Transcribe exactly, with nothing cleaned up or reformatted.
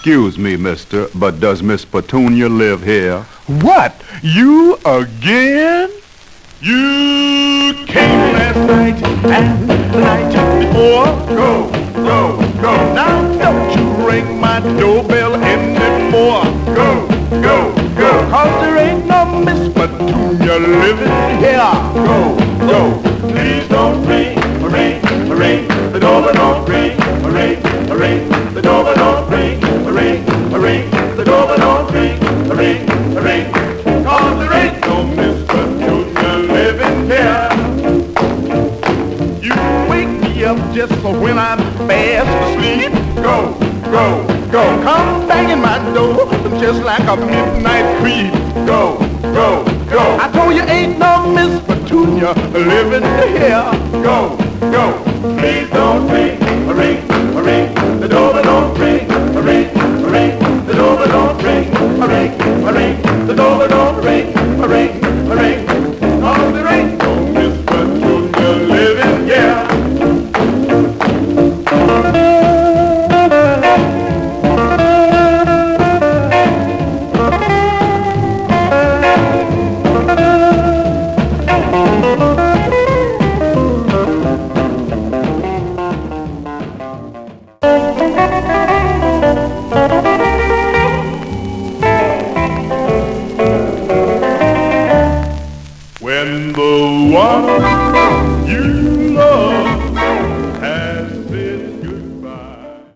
Excuse me, mister, but does Miss Petunia live here? What? You again? You came last night and the night before. Go, go, go. Now don't you ring my doorbell anymore. Go, go, go. Cause there ain't no Miss Petunia living here. Go, go. Please don't ring, ring, ring. The doorbell don't ring, ring, ring. The doorbell don't ring, ring, ring. The doorbell don't ring, ring, ring. Cause there ain't no Miss Petunia living here. You wake me up just for when I'm fast asleep. Go, go, go. Come banging my door just like a midnight creep. Go, go, go. I told you ain't no Miss Petunia living here. Go, go. Please don't ring, ring, ring. The doorbell don't ring, ring, ring. The doorbell don't ring, ring, ring. The doorbell don't ring, ring, ring. Cause there ain't no Miss Petunia living here. When the one